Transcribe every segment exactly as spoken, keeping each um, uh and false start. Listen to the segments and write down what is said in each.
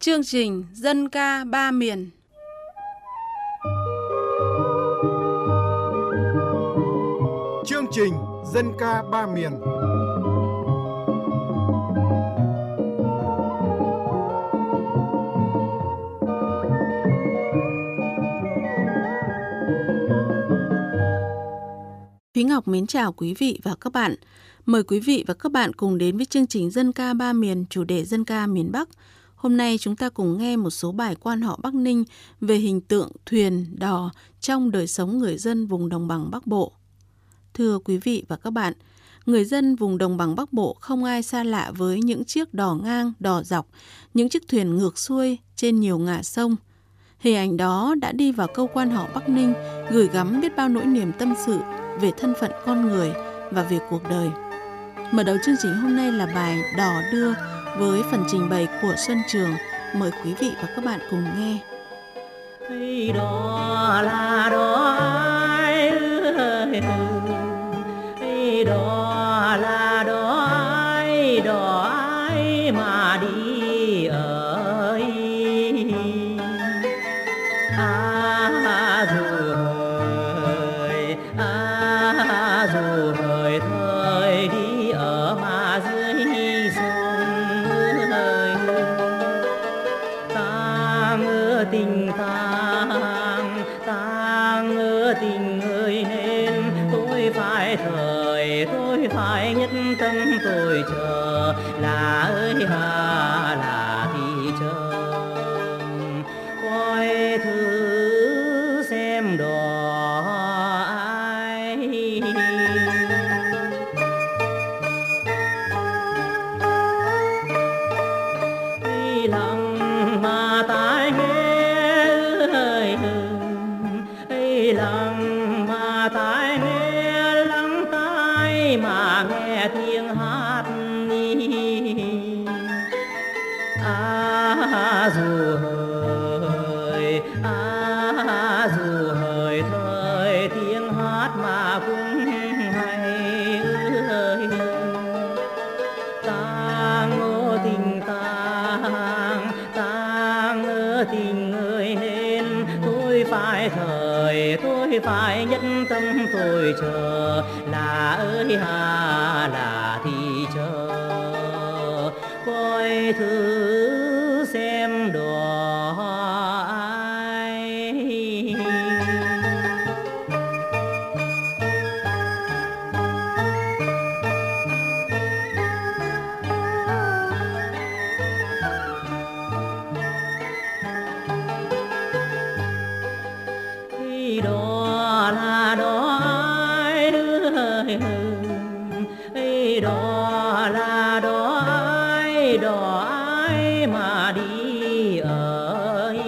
Chương trình Dân ca ba miền. Chương trình Dân ca ba miền. Thúy Ngọc mến chào quý vị và các bạn. Mời quý vị và các bạn cùng đến với chương trình Dân ca ba miền, chủ đề Dân ca miền Bắc. Hôm nay chúng ta cùng nghe một số bài quan họ Bắc Ninh về hình tượng thuyền, đò trong đời sống người dân vùng đồng bằng Bắc Bộ. Thưa quý vị và các bạn, người dân vùng đồng bằng Bắc Bộ không ai xa lạ với những chiếc đò ngang, đò dọc, những chiếc thuyền ngược xuôi trên nhiều ngả sông. Hình ảnh đó đã đi vào câu quan họ Bắc Ninh, gửi gắm biết bao nỗi niềm tâm sự về thân phận con người và về cuộc đời. Mở đầu chương trình hôm nay là bài Đò Đưa với phần trình bày của Xuân Trường. Mời quý vị và các bạn cùng nghe. Hey, đò là đò ai ơi, hey, đò là đò ai, đò ai mà đi ơi. À dù hời, à dù hời thời đi ở mà dưới sông ơi. Ta ngỡ tình tang, ta ngỡ tình ơi nên tôi phải thời, tôi phải nhất tâm tôi chờ là ơi hà là thì chờ. Coi thử xem đò ai lặng mà tai nghe ơi, ơi lặng mà tai nghe, lắng tai mà nghe tiếng hát. À dù hời, à dù hời thời tiếng hát mà cũng hay ơi. Ta ngỡ tình tang, ta ngỡ tình ơi nên tôi phải thời, tôi phải nhất tâm tôi chờ là ơi hà là thì chờ. Coi thử xem đò ai khi đò là đò ai ơi, ơi đò là đò ai, đò ai mà đi ơi.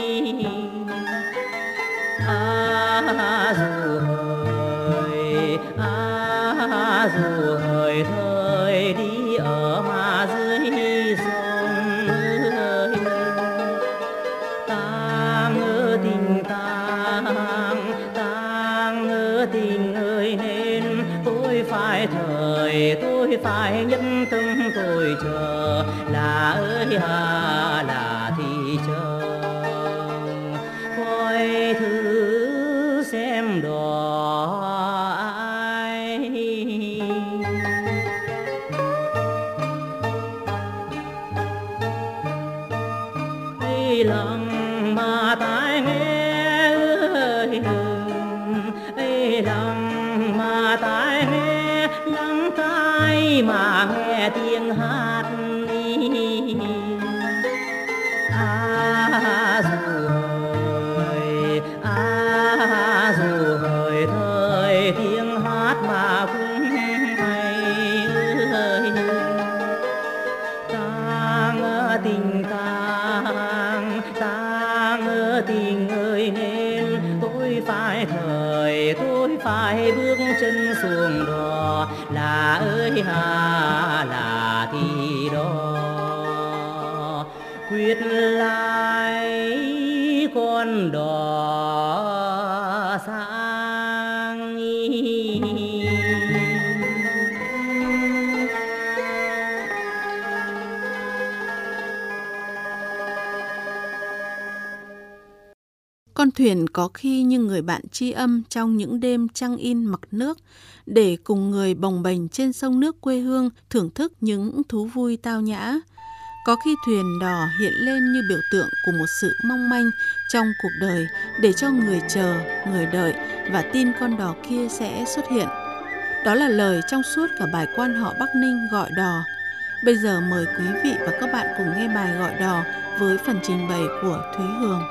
À dù hời, à dù hời thời đi ở mà dưới sông ơi. Ta ngỡ tình tang, ta ngỡ tình ơi nên tôi phải thời, tôi phải nhất tâm tôi chờ là ơi hà là thì chờ. Coi thử xem đò ai ơi lặng mà tai nghe ơi, ơi lặng mà tai nghe, lắng tai mà nghe tiếng hát. À dù hời, à dù hời thời tiếng hát mà cũng hay ơi. Ta ngỡ tình tang, ta ngỡ tình ơi nên tôi phải thời, tôi phải bước chân xuống đò là ơi hà là thì đó. Quyết lại con đò sang Con thuyền có khi như người bạn tri âm trong những đêm trăng in mặc nước, để cùng người bồng bềnh trên sông nước quê hương thưởng thức những thú vui tao nhã. Có khi thuyền đò hiện lên như biểu tượng của một sự mong manh trong cuộc đời, để cho người chờ, người đợi và tin con đò kia sẽ xuất hiện. Đó là lời trong suốt cả bài quan họ Bắc Ninh gọi đò. Bây giờ mời quý vị và các bạn cùng nghe bài gọi đò với phần trình bày của Thúy Hường.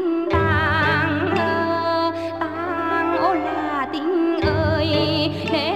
Tang ô là tình ơi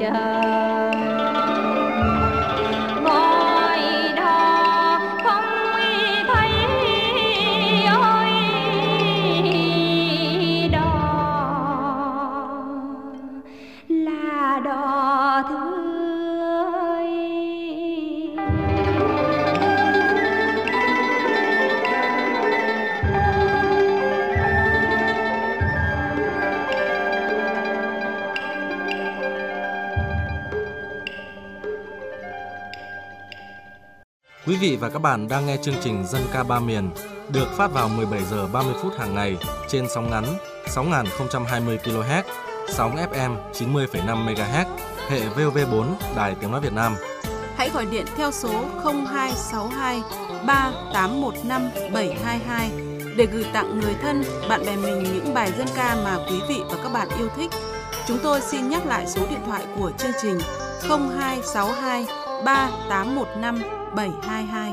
Quý vị và các bạn đang nghe chương trình Dân ca ba miền được phát vào mười bảy giờ ba mươi phút hàng ngày trên sóng ngắn sáu nghìn không trăm hai mươi ki lô héc, sóng ép em chín mươi phẩy năm mê ga héc, hệ vê o vê bốn, Đài Tiếng nói Việt Nam. Hãy gọi điện theo số không hai sáu hai ba tám một năm bảy hai hai để gửi tặng người thân, bạn bè mình những bài dân ca mà quý vị và các bạn yêu thích. Chúng tôi xin nhắc lại số điện thoại của chương trình không hai sáu hai ba tám một năm bảy hai hai.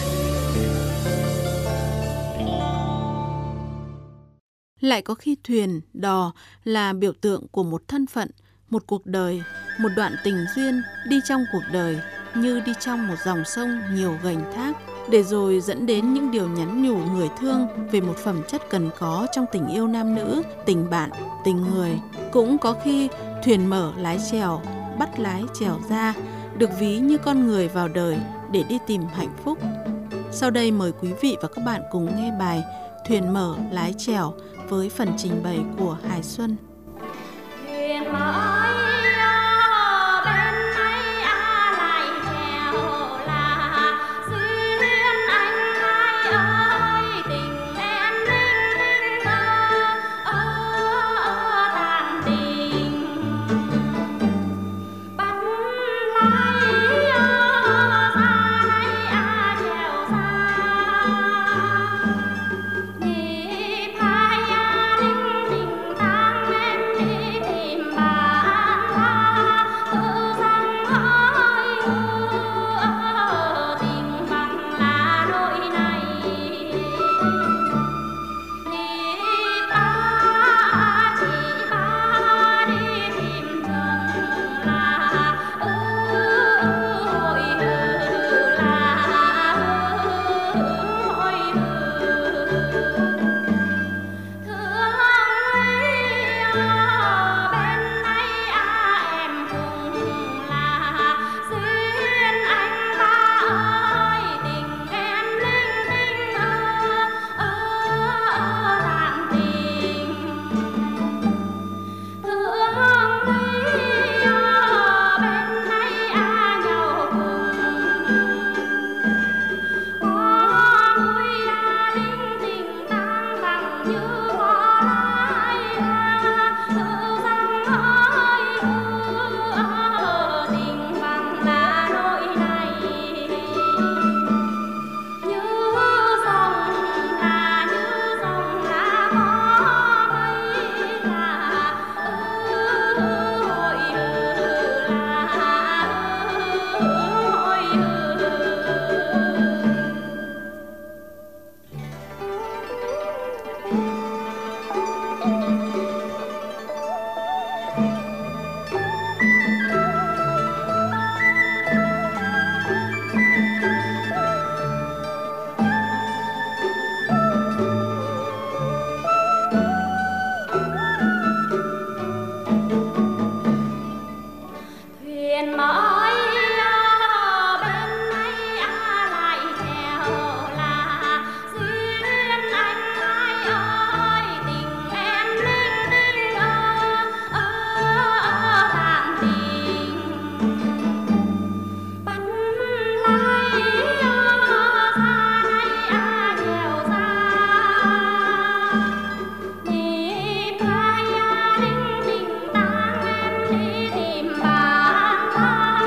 Lại có khi thuyền, đò là biểu tượng của một thân phận, một cuộc đời, một đoạn tình duyên đi trong cuộc đời như đi trong một dòng sông nhiều gành thác, để rồi dẫn đến những điều nhắn nhủ người thương về một phẩm chất cần có trong tình yêu nam nữ, tình bạn, tình người. Cũng có khi thuyền mở lái chèo, bắt lái chèo ra, được ví như con người vào đời để đi tìm hạnh phúc. Sau đây mời quý vị và các bạn cùng nghe bài Thuyền mở lái chèo với phần trình bày của Hải Xuân. Thuyền mở Bye.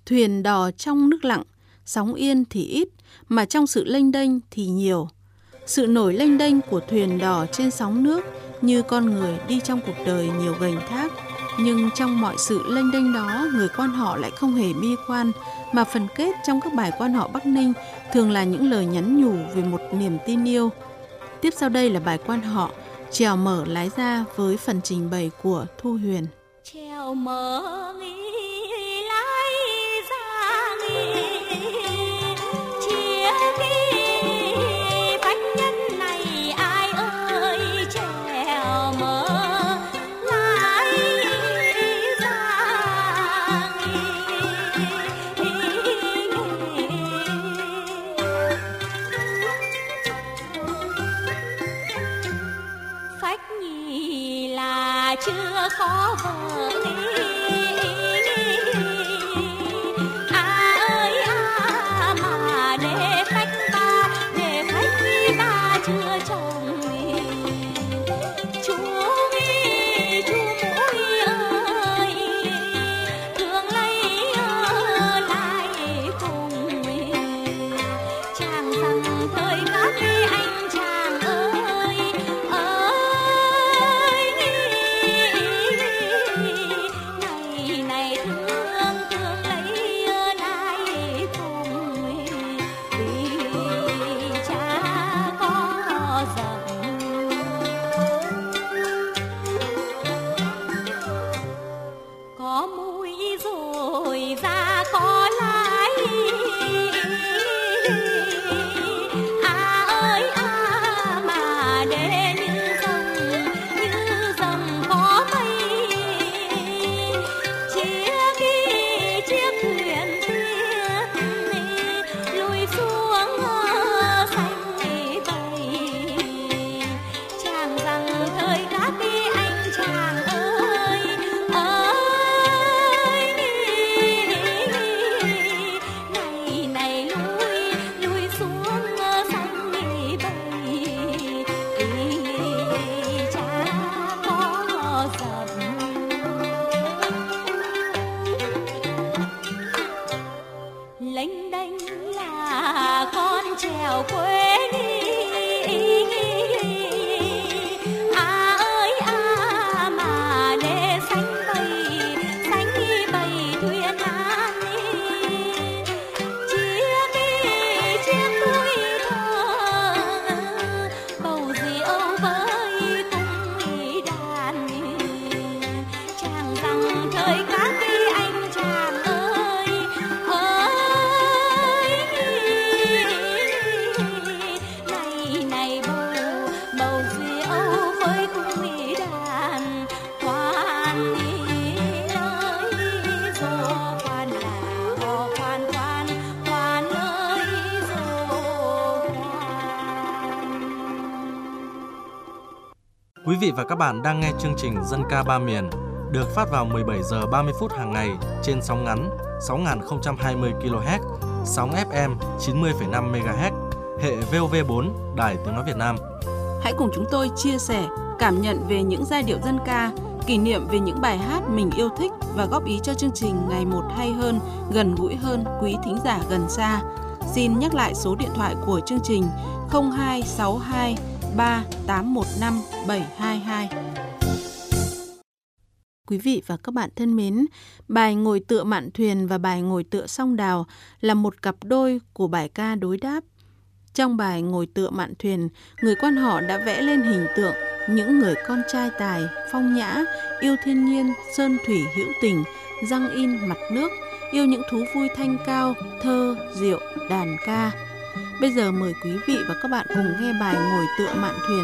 Thuyền đò trong nước lặng, sóng yên thì ít, mà trong sự lênh đênh thì nhiều. Sự nổi lênh đênh của thuyền đò trên sóng nước như con người đi trong cuộc đời nhiều gành thác. Nhưng trong mọi sự lênh đênh đó, người quan họ lại không hề bi quan, mà phần kết trong các bài quan họ Bắc Ninh thường là những lời nhắn nhủ về một niềm tin yêu. Tiếp sau đây là bài quan họ Chèo mở lái ra với phần trình bày của Thu Huyền. Chèo mở nghĩ lái ra nghĩ chia ghi bách nhân này ai ơi chèo mở lái ra nghĩ phách nhì là chưa có vợ Quý vị và các bạn đang nghe chương trình Dân ca ba miền được phát vào mười bảy giờ ba mươi phút hàng ngày trên sóng ngắn sáu nghìn không trăm hai mươi ki lô héc, sóng ép em chín mươi phẩy năm mê ga héc, hệ vê o vê bốn, Đài Tiếng nói Việt Nam. Hãy cùng chúng tôi chia sẻ, cảm nhận về những giai điệu dân ca, kỷ niệm về những bài hát mình yêu thích và góp ý cho chương trình ngày một hay hơn, gần gũi hơn quý thính giả gần xa. Xin nhắc lại số điện thoại của chương trình không hai sáu hai ba tám một năm bảy hai hai. Quý vị và các bạn thân mến, bài Ngồi tựa mạn thuyền và bài Ngồi tựa song đào là một cặp đôi của bài ca đối đáp. Trong bài Ngồi tựa mạn thuyền, người quan họ đã vẽ lên hình tượng những người con trai tài, phong nhã, yêu thiên nhiên, sơn thủy hữu tình, răng in mặt nước, yêu những thú vui thanh cao, thơ, rượu, đàn ca. Bây giờ mời quý vị và các bạn cùng nghe bài Ngồi tựa mạn thuyền.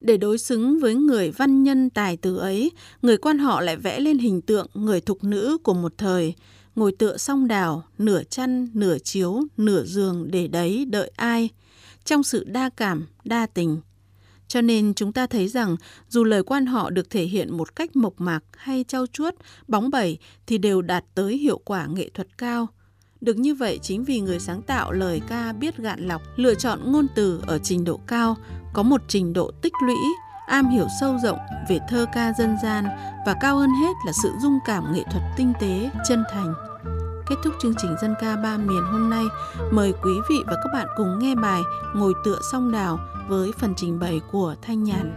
Để đối xứng với người văn nhân tài tử ấy, người quan họ lại vẽ lên hình tượng người thục nữ của một thời, ngồi tựa song đào, nửa chăn, nửa chiếu, nửa giường để đấy đợi ai, trong sự đa cảm, đa tình. Cho nên chúng ta thấy rằng dù lời quan họ được thể hiện một cách mộc mạc hay trau chuốt, bóng bẩy thì đều đạt tới hiệu quả nghệ thuật cao. Được như vậy chính vì người sáng tạo lời ca biết gạn lọc, lựa chọn ngôn từ ở trình độ cao, có một trình độ tích lũy, am hiểu sâu rộng về thơ ca dân gian và cao hơn hết là sự dung cảm nghệ thuật tinh tế, chân thành. Kết thúc chương trình Dân ca ba miền hôm nay, mời quý vị và các bạn cùng nghe bài Ngồi tựa song đào với phần trình bày của Thanh Nhàn.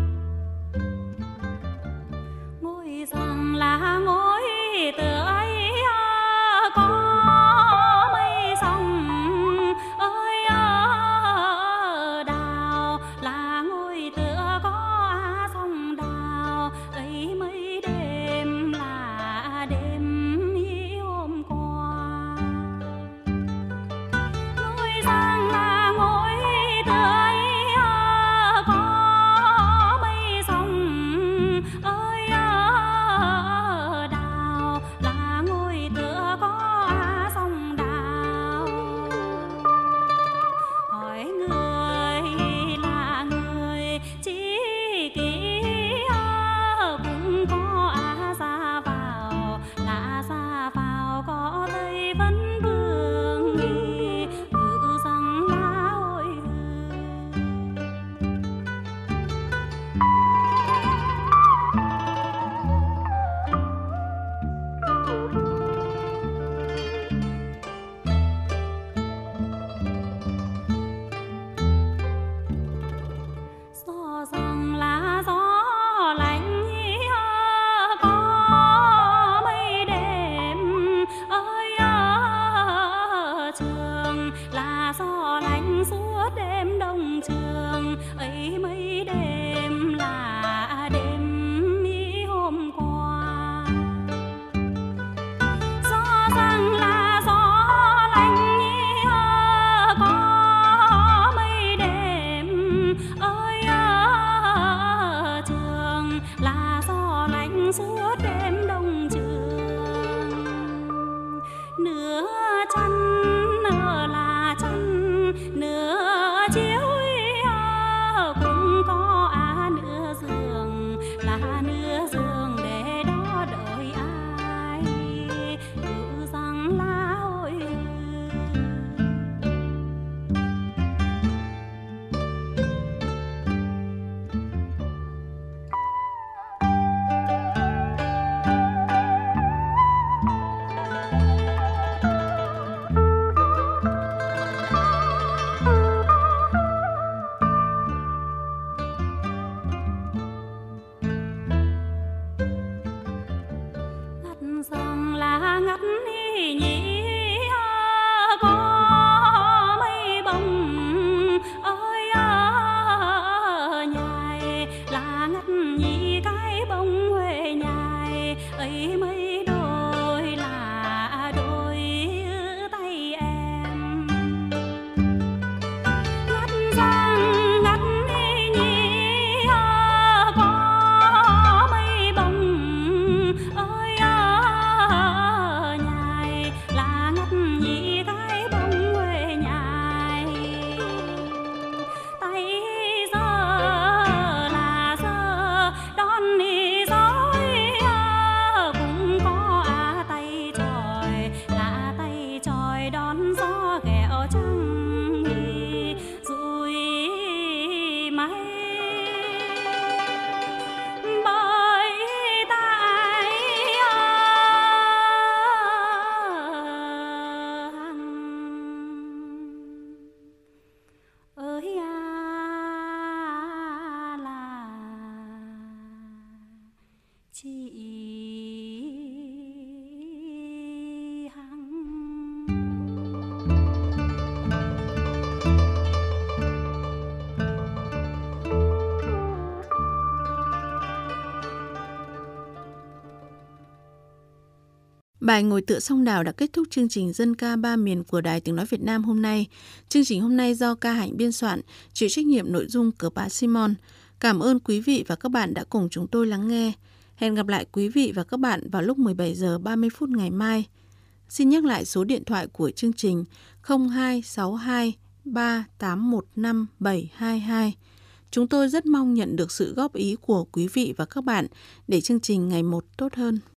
Ngồi rằng là ngồi tựa ấy có mây sông ơi đào, là ngồi tựa có sông đào ấy mấy đêm là đêm hôm qua. Ngồi rằng là ngồi tựa ấy có mây sông ơi đào, là ngồi tựa có sông đào. Hỏi người là người chỉ kỹ cũng có ra vào, là ra vào có thấy vẫn vương nghi tự rằng là hồi hương. Gió rằng là gió lạnh có mây đêm ơi trường, là gió lạnh suốt đêm đông trường ấy mấy đêm là đêm hôm qua. Gió rằng là gió lạnh có mây đêm ơi trường, là gió lạnh suốt đêm đông trường. Nửa chăn nửa là chăn, nửa chiếu cũng có à nửa giường, là nửa giường để đó đợi ai tự rằng là hồi hương. Ngắt rằng là ngắt nhĩ có mây bông ơi nhài, là ngắt nhĩ cái bông huệ nhài ấy mấy đôi là đôi tay em. Ngắt rằng ngắt nhĩ có mây bông ơi nhài, là ngắt nhĩ cái bông huệ nhài. Tay giơ là giơ đón dõi cũng có à tay chòi, là tay chòi đón gió ghẹo trăng dùi mây. Bởi tại hằng ơi à là chị hằng. Bài Ngồi tựa song đào đã kết thúc chương trình Dân ca ba miền của Đài Tiếng nói Việt Nam hôm nay. Chương trình hôm nay do Ca Hạnh biên soạn, chịu trách nhiệm nội dung của bà Simon. Cảm ơn quý vị và các bạn đã cùng chúng tôi lắng nghe. Hẹn gặp lại quý vị và các bạn vào lúc mười bảy giờ ba mươi phút ngày mai. Xin nhắc lại số điện thoại của chương trình không hai sáu hai ba tám một năm bảy hai hai. Chúng tôi rất mong nhận được sự góp ý của quý vị và các bạn để chương trình ngày một tốt hơn.